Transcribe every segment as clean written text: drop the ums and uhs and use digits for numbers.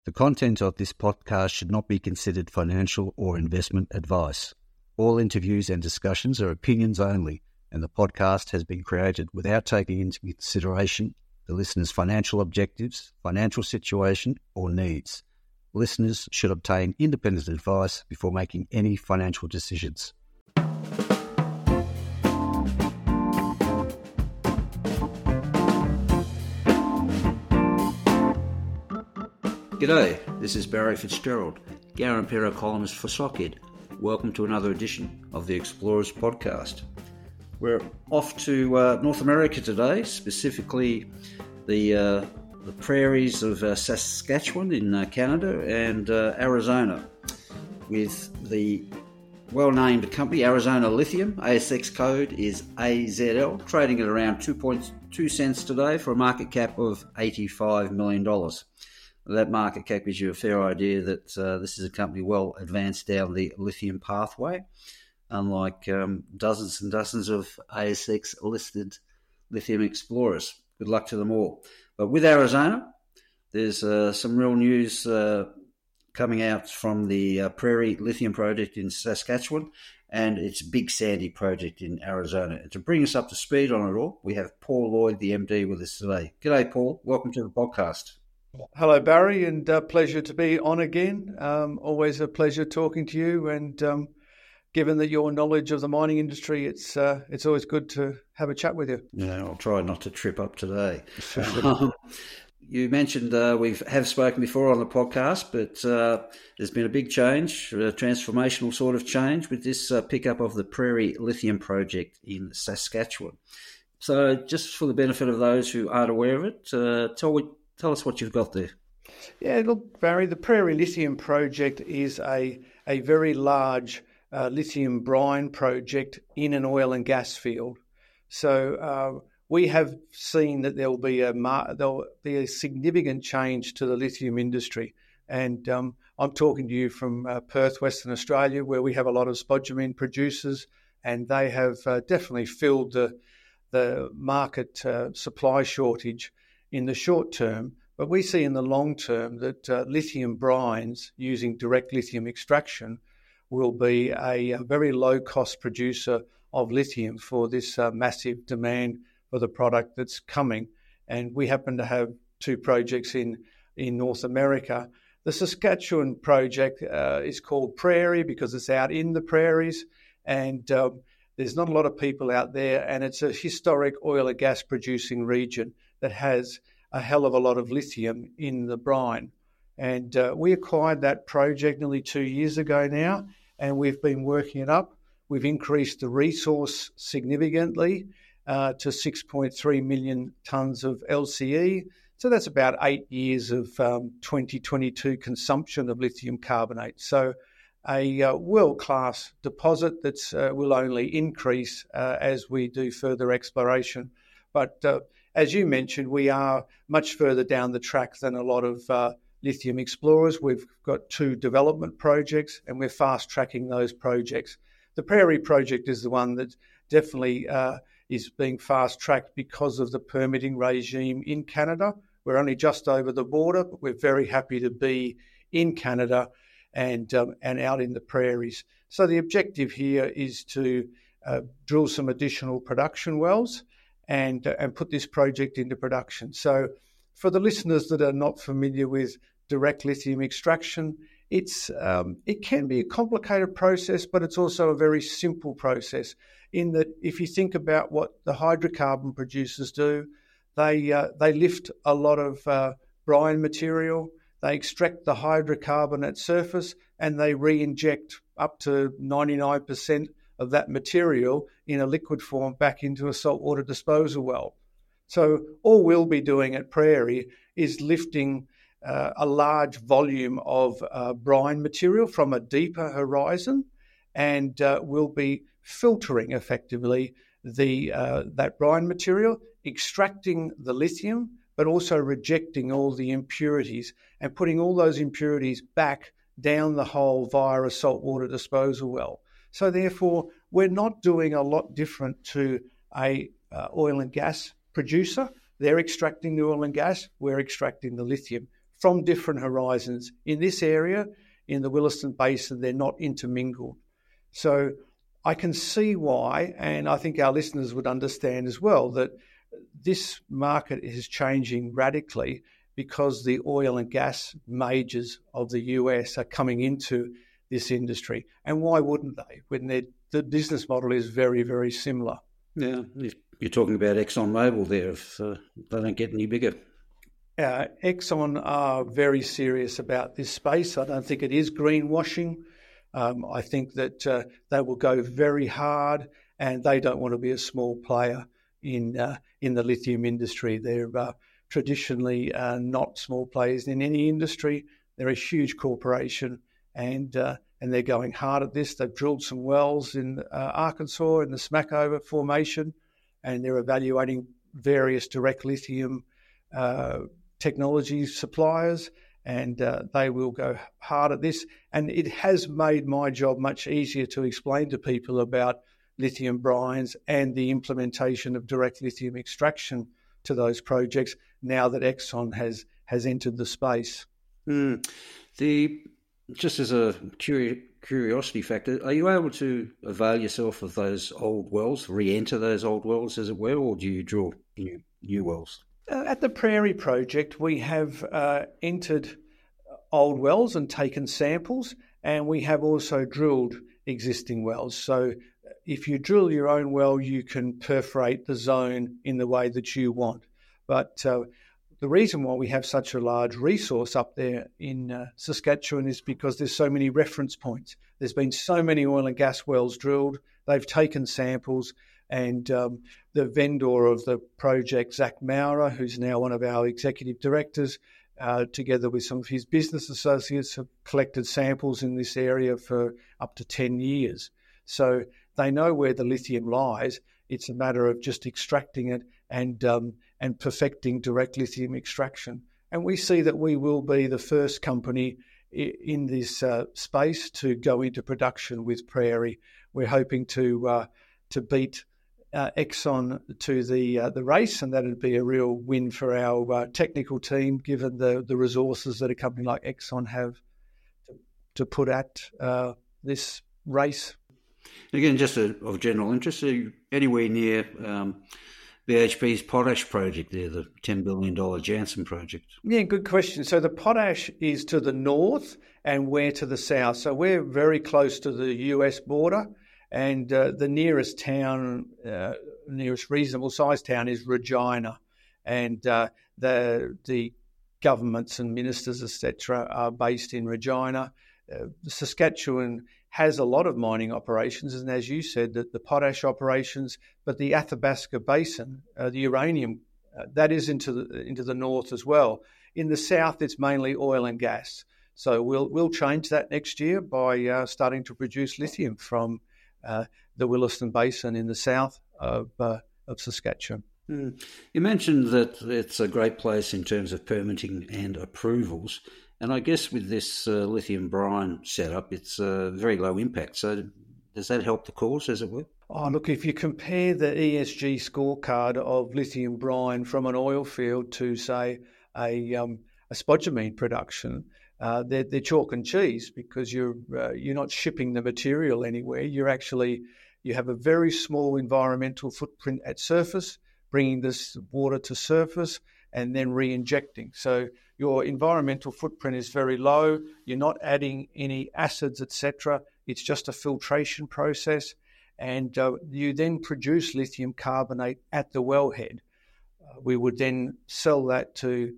The content of this podcast should not be considered financial or investment advice. All interviews and discussions are opinions only, and the podcast has been created without taking into consideration the listener's financial objectives, financial situation, or needs. Listeners should obtain independent advice before making any financial decisions. G'day, this is Barry Fitzgerald, Garimpeiro columnist for Sockhead. Welcome to another edition of the Explorers Podcast. We're off to North America today, specifically the prairies of Saskatchewan in Canada and Arizona, with the well-named company Arizona Lithium. ASX code is AZL, trading at around 2.2 cents today for a market cap of $85 million. That market cap gives you a fair idea that this is a company well advanced down the lithium pathway, unlike dozens and dozens of ASX-listed lithium explorers. Good luck to them all. But with Arizona, there's some real news coming out from the Prairie Lithium Project in Saskatchewan and its Big Sandy project in Arizona. And to bring us up to speed on it all, we have Paul Lloyd, the MD, with us today. G'day, Paul. Welcome to the podcast. Hello, Barry, and pleasure to be on again. Always a pleasure talking to you, and given that your knowledge of the mining industry, it's always good to have a chat with you. Yeah, I'll try not to trip up today. You mentioned we have spoken before on the podcast, but there's been a big change, a transformational sort of change with this pickup of the Prairie Lithium Project in Saskatchewan. So just for the benefit of those who aren't aware of it, tell us what you've got there. Yeah, look, Barry, the Prairie Lithium Project is a very large lithium brine project in an oil and gas field. So we have seen that there'll be a significant change to the lithium industry. And I'm talking to you from Perth, Western Australia, where we have a lot of spodumene producers, and they have definitely filled the market supply shortage in the short term, but we see in the long term that lithium brines using direct lithium extraction will be a very low-cost producer of lithium for this massive demand for the product that's coming. And we happen to have two projects in North America. The Saskatchewan project is called Prairie because it's out in the prairies, and there's not a lot of people out there, and it's a historic oil and gas producing region that has a hell of a lot of lithium in the brine. And we acquired that project nearly 2 years ago now, and we've been working it up. We've increased the resource significantly to 6.3 million tonnes of LCE. So that's about 8 years of 2022 consumption of lithium carbonate. So a world-class deposit that will only increase as we do further exploration. But as you mentioned, we are much further down the track than a lot of lithium explorers. We've got two development projects, and we're fast-tracking those projects. The Prairie project is the one that definitely is being fast-tracked because of the permitting regime in Canada. We're only just over the border, but we're very happy to be in Canada and out in the prairies. So the objective here is to drill some additional production wells and put this project into production. So for the listeners that are not familiar with direct lithium extraction, it can be a complicated process, but it's also a very simple process in that if you think about what the hydrocarbon producers do, they lift a lot of brine material, they extract the hydrocarbon at surface, and they re-inject up to 99% of that material in a liquid form back into a saltwater disposal well. So all we'll be doing at Prairie is lifting a large volume of brine material from a deeper horizon, and we'll be filtering effectively that brine material, extracting the lithium, but also rejecting all the impurities and putting all those impurities back down the hole via a saltwater disposal well. So therefore, we're not doing a lot different to a oil and gas producer. They're extracting the oil and gas, we're extracting the lithium from different horizons. In this area, in the Williston Basin, they're not intermingled. So I can see why, and I think our listeners would understand as well, that this market is changing radically because the oil and gas majors of the US are coming into this industry. And why wouldn't they, when the business model is very, very similar? Yeah, you're talking about ExxonMobil there, if they don't get any bigger. Exxon are very serious about this space. I don't think it is greenwashing. I think that they will go very hard, and they don't want to be a small player in the lithium industry. They're traditionally not small players in any industry. They're a huge corporation, and they're going hard at this. They've drilled some wells in Arkansas in the Smackover Formation, and they're evaluating various direct lithium technology suppliers, and they will go hard at this. And it has made my job much easier to explain to people about lithium brines and the implementation of direct lithium extraction to those projects now that Exxon has entered the space. Just as a curiosity factor, are you able to avail yourself of those old wells, re-enter those old wells, as it were, or do you drill new wells? At the Prairie Project, we have entered old wells and taken samples, and we have also drilled existing wells. So if you drill your own well, you can perforate the zone in the way that you want. But the reason why we have such a large resource up there in Saskatchewan is because there's so many reference points. There's been so many oil and gas wells drilled. They've taken samples, and the vendor of the project, Zach Maurer, who's now one of our executive directors, together with some of his business associates, have collected samples in this area for up to 10 years. So they know where the lithium lies. It's a matter of just extracting it and perfecting direct lithium extraction. And we see that we will be the first company in this space to go into production with Prairie. We're hoping to beat Exxon to the race, and that would be a real win for our technical team, given the resources that a company like Exxon have to put at this race. Again, just of general interest, are you anywhere near BHP's potash project there, the $10 billion Jansen project? Yeah, good question. So the potash is to the north and we're to the south. So we're very close to the US border, and the nearest town, nearest reasonable sized town is Regina, and the governments and ministers, etc., are based in Regina. Saskatchewan has a lot of mining operations, and as you said, the potash operations, but the Athabasca Basin, the uranium, that is into the north as well. In the south, it's mainly oil and gas. So we'll change that next year by starting to produce lithium from the Williston Basin in the south of Saskatchewan. You mentioned that it's a great place in terms of permitting and approvals. And I guess with this lithium brine setup, it's very low impact. So does that help the cause, as it were? Oh, look, if you compare the ESG scorecard of lithium brine from an oil field to, say, a spodumene production, they're chalk and cheese, because you're not shipping the material anywhere. You have a very small environmental footprint at surface, bringing this water to surface and then re-injecting. So your environmental footprint is very low. You're not adding any acids, etc. It's just a filtration process, and you then produce lithium carbonate at the wellhead. We would then sell that to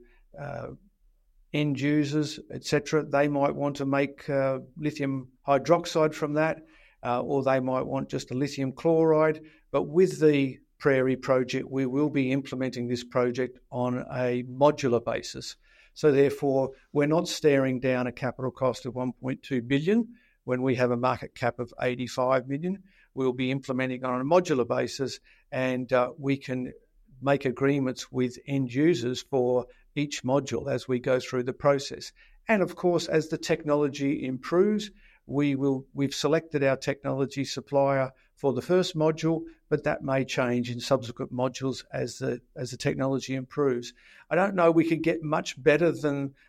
end users, etc. They might want to make lithium hydroxide from that, or they might want just a lithium chloride. But with the Prairie project, we will be implementing this project on a modular basis. So therefore, we're not staring down a capital cost of $1.2 billion when we have a market cap of $85 million. We'll be implementing on a modular basis, and we can make agreements with end users for each module as we go through the process. And of course, as the technology improves, we've selected our technology supplier for the first module, but that may change in subsequent modules as the technology improves. I don't know we could get much better than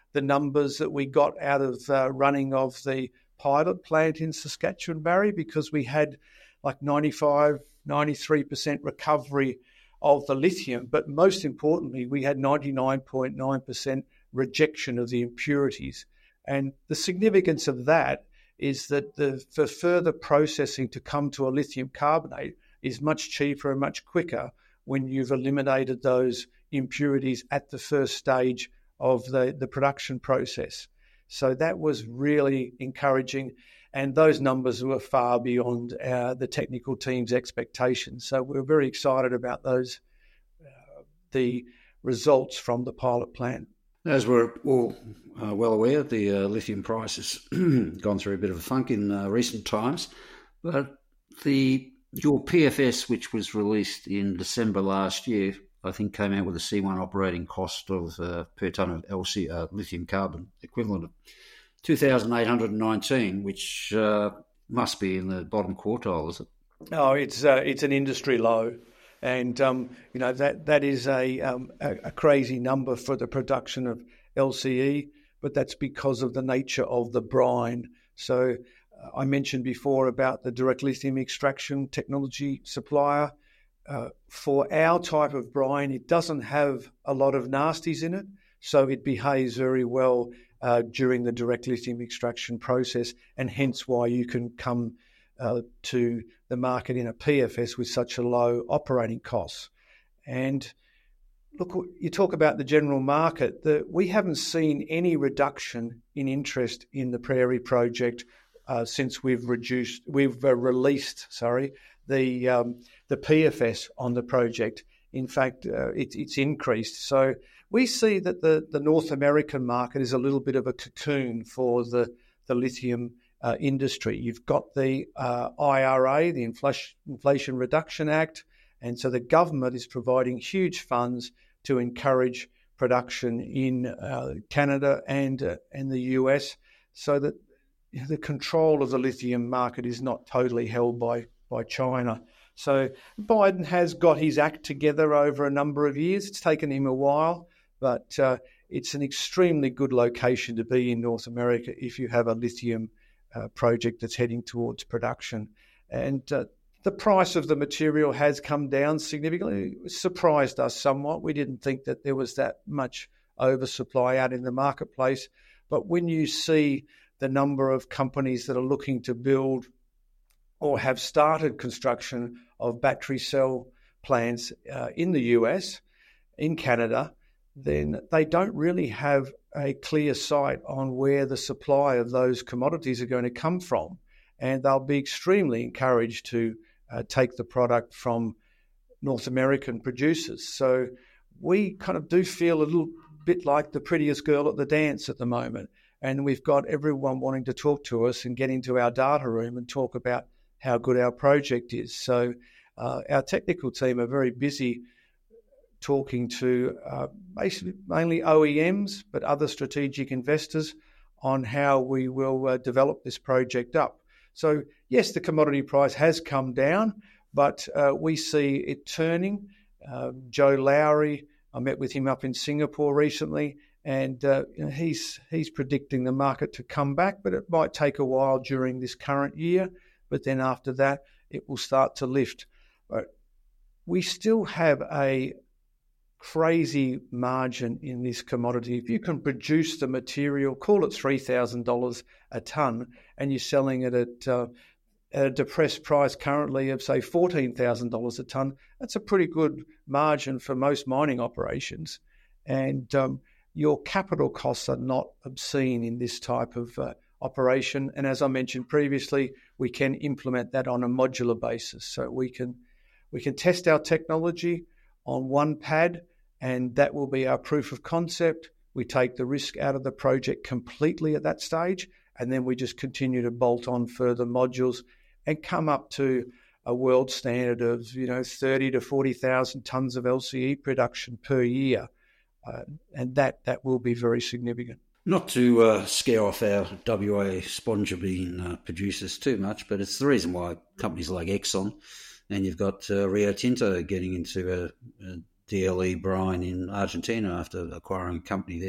the numbers that we got out of running of the pilot plant in Saskatchewan, Barry, because we had like 95, 93% recovery of the lithium. But most importantly, we had 99.9% rejection of the impurities. And the significance of that is that for further processing to come to a lithium carbonate is much cheaper and much quicker when you've eliminated those impurities at the first stage of the production process. So that was really encouraging, and those numbers were far beyond the technical team's expectations. So we're very excited about those, the results from the pilot plant. As we're all well aware, the lithium price has gone through a bit of a funk in recent times, but your PFS, which was released in December last year, I think came out with a C1 operating cost of per tonne of lithium carbon equivalent of 2,819, which must be in the bottom quartile, is it? Oh, it's an industry low, and that is a crazy number for the production of LCE, but that's because of the nature of the brine. So I mentioned before about the direct lithium extraction technology supplier. For our type of brine, it doesn't have a lot of nasties in it, so it behaves very well during the direct lithium extraction process, and hence why you can come to the market in a PFS with such a low operating cost. And look, you talk about the general market, we haven't seen any reduction in interest in the Prairie project since we've released the PFS on the project. In fact, it's increased. So we see that the North American market is a little bit of a cocoon for the lithium industry. You've got the IRA, the Inflation Reduction Act, and so the government is providing huge funds to encourage production in Canada and the US, so that the control of the lithium market is not totally held by China. So Biden has got his act together over a number of years. It's taken him a while, but it's an extremely good location to be in North America if you have a lithium project that's heading towards production. And the price of the material has come down significantly. It surprised us somewhat. We didn't think that there was that much oversupply out in the marketplace. But when you see the number of companies that are looking to build or have started construction of battery cell plants in the US, in Canada, then they don't really have a clear sight on where the supply of those commodities are going to come from. And they'll be extremely encouraged to take the product from North American producers. So we kind of do feel a little bit like the prettiest girl at the dance at the moment. And we've got everyone wanting to talk to us and get into our data room and talk about how good our project is. So our technical team are very busy talking to basically mainly OEMs, but other strategic investors on how we will develop this project up. So yes, the commodity price has come down, but we see it turning. Joe Lowry, I met with him up in Singapore recently, and he's predicting the market to come back, but it might take a while during this current year. But then after that, it will start to lift. But we still have a crazy margin in this commodity. If you can produce the material, call it $3,000 a tonne, and you're selling it at a depressed price currently of, say, $14,000 a tonne, that's a pretty good margin for most mining operations. And your capital costs are not obscene in this type of operation. And as I mentioned previously, we can implement that on a modular basis. So we can test our technology on one pad, and that will be our proof of concept. We take the risk out of the project completely at that stage, and then we just continue to bolt on further modules and come up to a world standard of 30 to 40,000 tonnes of LCE production per year. And that will be very significant. Not to scare off our WA spodumene producers too much, but it's the reason why companies like Exxon, and you've got Rio Tinto getting into a DLE brine in Argentina after acquiring a company there for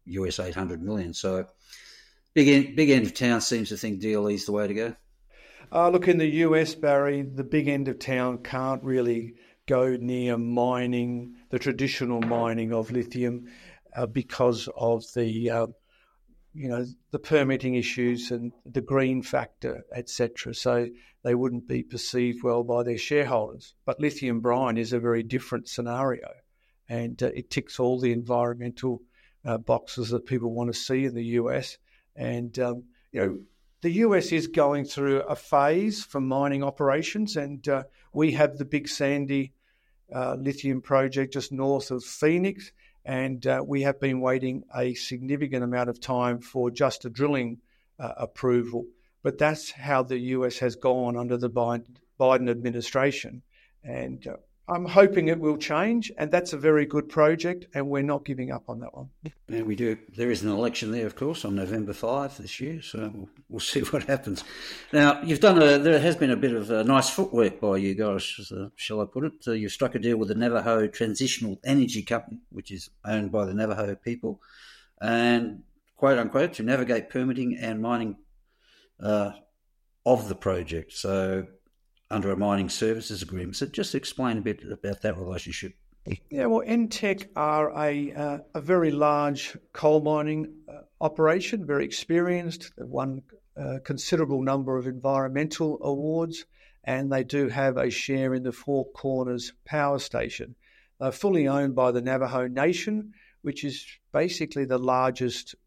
US 800 million. So big end of town seems to think DLE is the way to go. Look, in the US, Barry, the big end of town can't really go near mining, the traditional mining of lithium, because of the permitting issues and the green factor, etc. So they wouldn't be perceived well by their shareholders. But lithium brine is a very different scenario, and it ticks all the environmental boxes that people want to see in the US. And the US is going through a phase for mining operations, and we have the Big Sandy lithium project just north of Phoenix, and we have been waiting a significant amount of time for just a drilling approval. But that's how the US has gone under the Biden administration, and I'm hoping it will change, and that's a very good project, and we're not giving up on that one. Yeah, we do. There is an election there, of course, on November 5 this year, so we'll see what happens. Now, there has been a bit of nice footwork by you guys, shall I put it. You've struck a deal with the Navajo Transitional Energy Company, which is owned by the Navajo people, and, quote unquote, to navigate permitting and mining of the project. So, under a mining services agreement. So just explain a bit about that relationship. Yeah, well, NTEC are a very large coal mining operation, very experienced. They've won a considerable number of environmental awards, and they do have a share in the Four Corners power station. They're fully owned by the Navajo Nation, which is basically the largest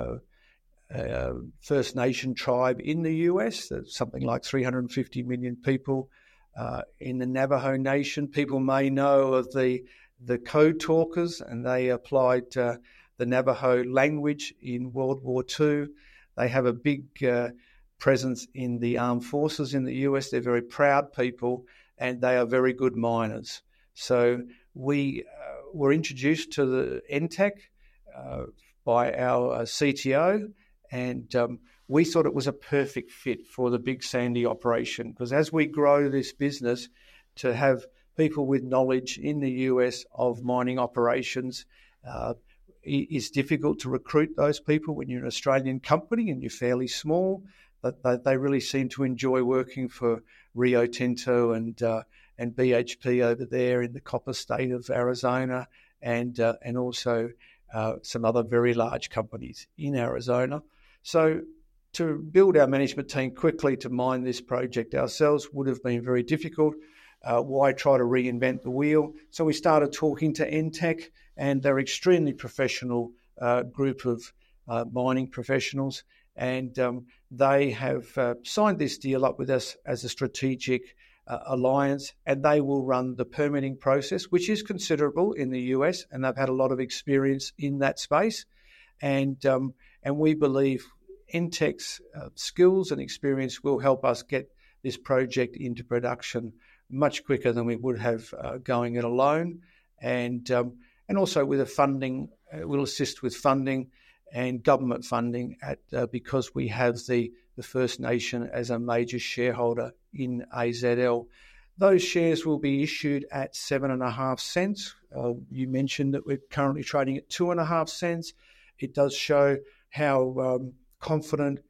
First Nation tribe in the US. There's something like 350 million people in the Navajo Nation. People may know of the Code Talkers, and they applied the Navajo language in World War II. They have a big presence in the armed forces in the US. They're very proud people, and they are very good miners. So we were introduced to the NTEC by our CTO, and we thought it was a perfect fit for the Big Sandy operation, because as we grow this business, to have people with knowledge in the US of mining operations is difficult to recruit those people when you're an Australian company and you're fairly small. But they really seem to enjoy working for Rio Tinto and BHP over there in the copper state of Arizona, and also some other very large companies in Arizona. So to build our management team quickly to mine this project ourselves would have been very difficult. Why try to reinvent the wheel? So we started talking to NTEC, and they're extremely professional group of mining professionals, and they have signed this deal up with us as a strategic alliance, and they will run the permitting process, which is considerable in the US, and they've had a lot of experience in that space. And we believe NTEC's skills and experience will help us get this project into production much quicker than we would have going it alone. And also with the funding, will assist with funding and government funding because we have the First Nation as a major shareholder in AZL. Those shares will be issued at 7.5 cents. You mentioned that we're currently trading at 2.5 cents. It does show how confident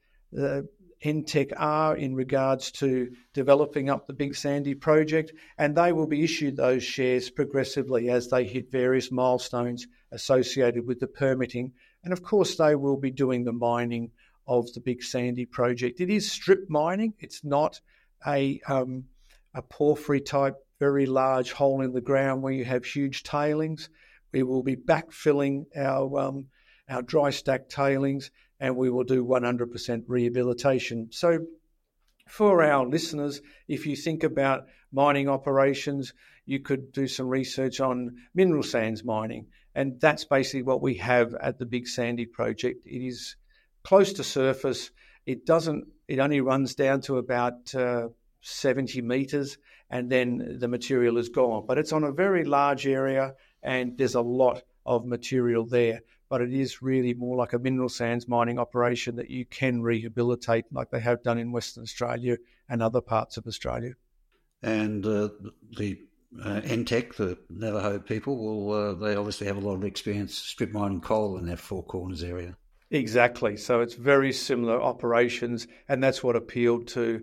NTEC are in regards to developing up the Big Sandy project, and they will be issued those shares progressively as they hit various milestones associated with the permitting. And of course, they will be doing the mining of the Big Sandy project. It is strip mining. It's not a porphyry type, very large hole in the ground where you have huge tailings. We will be backfilling our dry stack tailings, and we will do 100% rehabilitation. So for our listeners, if you think about mining operations, you could do some research on mineral sands mining, and that's basically what we have at the Big Sandy project. It is close to surface. It only runs down to about 70 metres, and then the material is gone. But it's on a very large area, and there's a lot of material there. But it is really more like a mineral sands mining operation that you can rehabilitate like they have done in Western Australia and other parts of Australia. And the Entech, the Navajo people, they obviously have a lot of experience strip mining coal in that Four Corners area. Exactly. So it's very similar operations, and that's what appealed to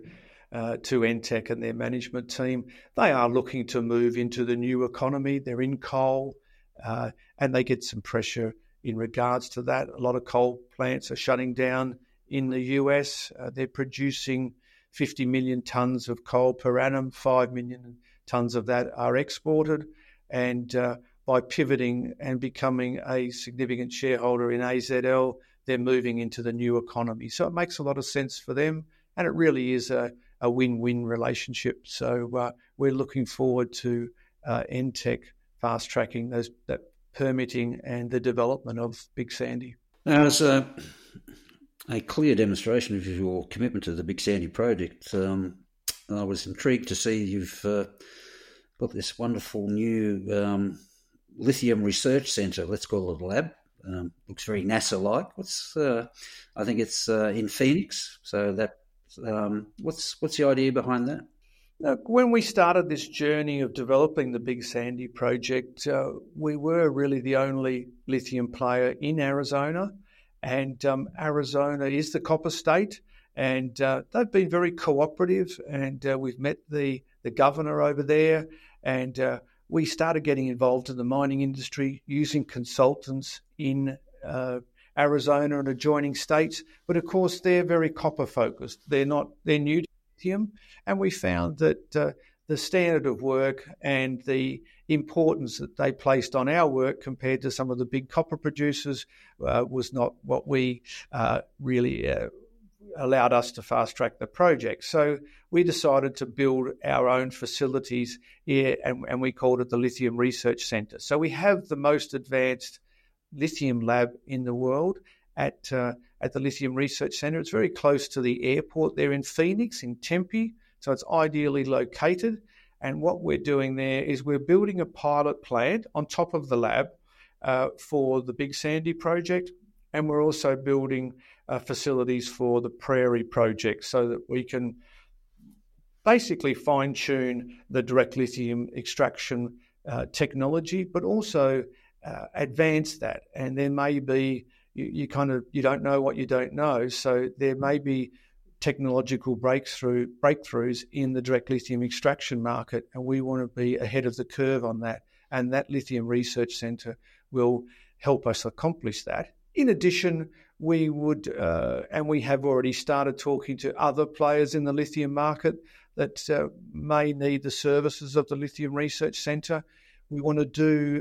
Entech and their management team. They are looking to move into the new economy. They're in coal, and they get some pressure in regards to that. A lot of coal plants are shutting down in the US. They're producing 50 million tonnes of coal per annum, 5 million tonnes of that are exported. And by pivoting and becoming a significant shareholder in AZL, they're moving into the new economy. So it makes a lot of sense for them, and it really is a win-win relationship. So we're looking forward to Entech fast-tracking that permitting and the development of Big Sandy. Now, as a clear demonstration of your commitment to the Big Sandy project, I was intrigued to see you've got this wonderful new lithium research centre. Let's call it a lab. Looks very NASA-like. I think it's in Phoenix. So that what's the idea behind that? Look, when we started this journey of developing the Big Sandy project, we were really the only lithium player in Arizona, and Arizona is the copper state, and they've been very cooperative, and we've met the governor over there, and we started getting involved in the mining industry using consultants in Arizona and adjoining states. But of course, they're very copper focused. They're new to lithium. And we found that the standard of work and the importance that they placed on our work compared to some of the big copper producers was not what we really allowed us to fast-track the project. So we decided to build our own facilities here, and we called it the Lithium Research Centre. So we have the most advanced lithium lab in the world at the Lithium Research Centre. It's very close to the airport there in Phoenix, in Tempe, so it's ideally located. And what we're doing there is we're building a pilot plant on top of the lab for the Big Sandy project, and we're also building facilities for the Prairie project so that we can basically fine-tune the direct lithium extraction technology, but also advance that. And there may be, you don't know what you don't know, so there may be technological breakthroughs in the direct lithium extraction market, and we want to be ahead of the curve on that. And that Lithium Research Centre will help us accomplish that. In addition, we would, and we have already started talking to other players in the lithium market that may need the services of the Lithium Research Centre. We want to do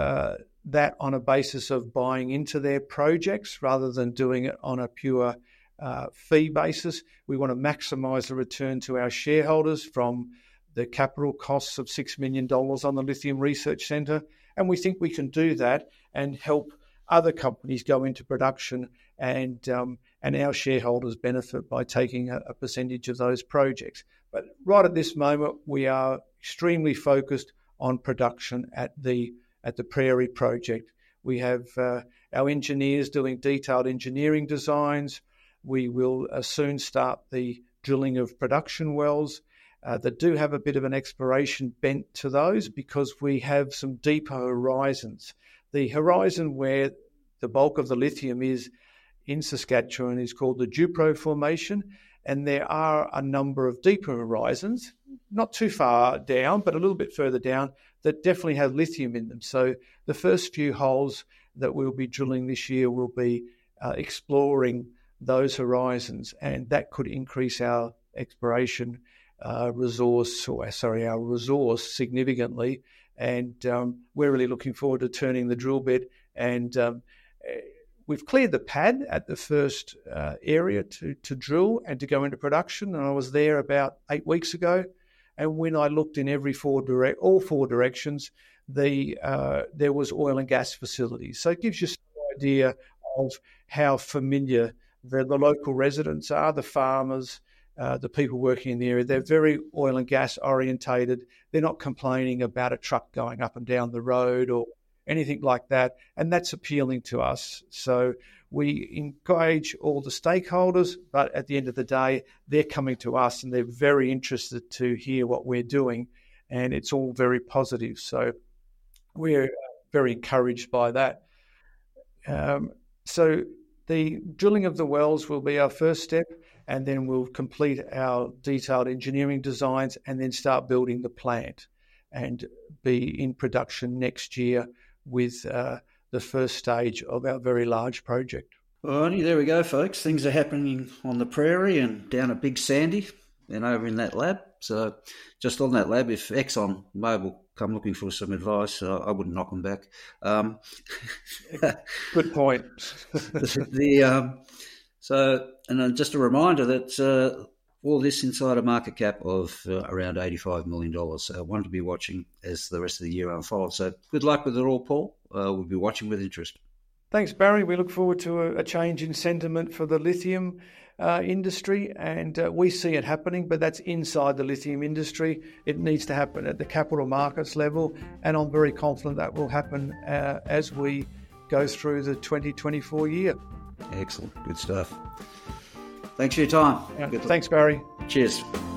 that on a basis of buying into their projects rather than doing it on a pure fee basis. We want to maximise the return to our shareholders from the capital costs of $6 million on the Lithium Research Centre. And we think we can do that and help other companies go into production, and our shareholders benefit by taking a percentage of those projects. But right at this moment, we are extremely focused on production at the Prairie project. We have our engineers doing detailed engineering designs. We will soon start the drilling of production wells that do have a bit of an exploration bent to those because we have some deeper horizons. The horizon where the bulk of the lithium is in Saskatchewan is called the Dupro Formation, and there are a number of deeper horizons, not too far down, but a little bit further down, that definitely have lithium in them. So the first few holes that we'll be drilling this year will be exploring those horizons, and that could increase our exploration our resource significantly. And we're really looking forward to turning the drill bit. And we've cleared the pad at the first area to drill and to go into production. And I was there about 8 weeks ago. And when I looked in all four directions, there was oil and gas facilities. So it gives you some idea of how familiar the local residents are, the farmers, the people working in the area. They're very oil and gas orientated. They're not complaining about a truck going up and down the road or anything like that. And that's appealing to us. So we engage all the stakeholders, but at the end of the day, they're coming to us and they're very interested to hear what we're doing. and it's all very positive. So we're very encouraged by that. So the drilling of the wells will be our first step, and then we'll complete our detailed engineering designs and then start building the plant and be in production next year with the first stage of our very large project. Alrighty, there we go, folks. Things are happening on the prairie and down at Big Sandy and over in that lab. So just on that lab, if Exxon Mobil come looking for some advice, I wouldn't knock them back. Good point. And just a reminder that all this inside a market cap of around $85 million. So one to be watching as the rest of the year unfolds. So good luck with it all, Paul. We'll be watching with interest. Thanks, Barry. We look forward to a change in sentiment for the lithium industry, and we see it happening, but that's inside the lithium industry. It needs to happen at the capital markets level, and I'm very confident that will happen as we go through the 2024 year. Excellent. Good stuff. Thanks for your time. Thanks, Barry. Cheers.